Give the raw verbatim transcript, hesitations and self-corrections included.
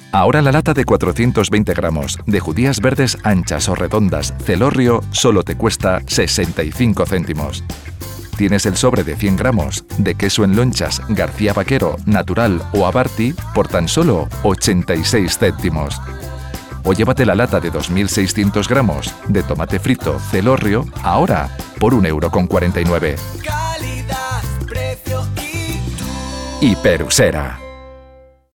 Ahora la lata de cuatrocientos veinte gramos de judías verdes anchas o redondas Celorrio solo te cuesta sesenta y cinco céntimos. Tienes el sobre de cien gramos de queso en lonchas García Vaquero, natural o Abarti por tan solo ochenta y seis céntimos. O llévate la lata de dos mil seiscientos gramos de tomate frito Celorrio ahora por un euro con cuarenta y nueve. Calidad, precio y tú. Hiperusera.